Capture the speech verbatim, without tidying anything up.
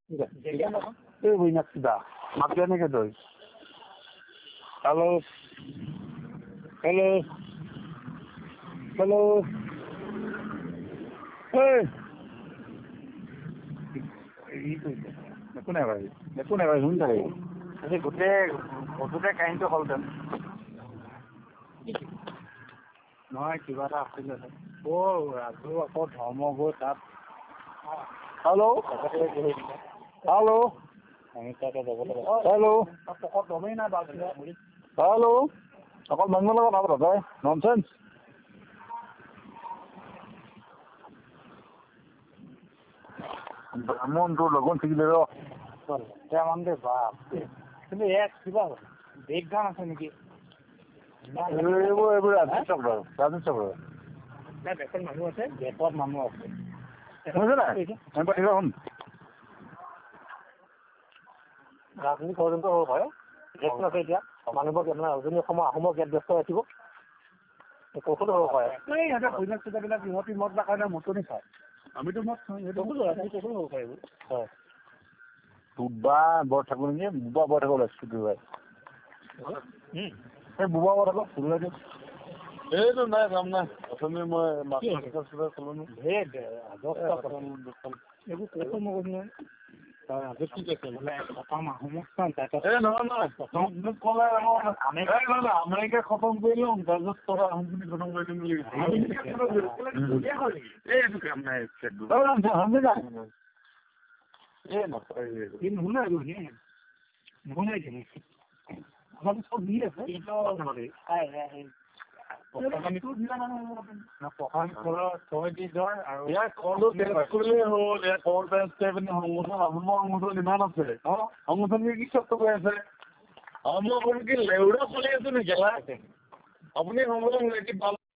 এই বই নাচিবা মাতি এনেকে তই হেল্ল' হেল্ল' হেল্ল' একো নাই ভাই একো নাই ভাই শুনি থাকে আজি গোটেই গোটেই কাহিনীটো হ'লহেঁতেন নহয় কিবা এটা আছিলে অ' ৰাজু আকৌ ধৰ্ম গৈ তাত হেল্ল' হেল্ল' হেল্ল' পকত গমেই নাই বাৰু হেল্ল' অকল মানুহৰ লগত কথা তই ননচেন্স ব্ৰাহ্মণ তোৰ লগন থাকিলে ৰ মান দে বাপ কিন্তু এক কিবা বেগ গান আছে নেকি এইবোৰ এইবোৰ ৰাজীৱ চক্ৰ ৰাজীৱ চক্ৰ বেকত মানুহ আছে বেকত মানুহ আছে শুনিছে নাই শুন ৰাজনীতি ষড়যন্ত্ৰ হ'ব পাৰে গেটটো আছে এতিয়া মানুহবোৰ উজনি অসমৰ আহোমৰ গেট ব্যস্ত ৰাখিব কৌশলো হ'ব পাৰে ইহঁতে কইনাক চুটাবিলাক ইহঁতি মদ বা কাৰণে মতনি খায় আমিতো মদ খাওঁ কৌশলো হ'ব পাৰিব হয় বুবা বৰ থাকো নেকি বুবা বৰ থাকো ওলাইছো ভাই এই বুবা বৰ থাকো ওলাই দিয়ক এইটো নাই কাম নাই অথনি মই মাছ খালো এইবোৰ কৌশল মগজ নহয় আজি কি কৈছে বোলে প্ৰথম আহোমক আমেৰিকা খতম কৰি লওঁ তাৰপিছত তই আহোম বুলি খতম কৰি দিম বুলি এইটো কাম নাই এই নকয় নুশুনাই নুশুনাই আমাৰ চব ভিৰ আছে প্ৰশান্ত তই দি ধৰ আৰু ইয়াৰ কলটো কৰিলেই হ'ল ইয়াৰ কল সংগঠন আহোমৰ সংগঠন ইমান আছে সংগঠন কি চব কৈ আছে আহোমৰ কি লেউৰা চলি আছে নেকি আপুনি সংগঠন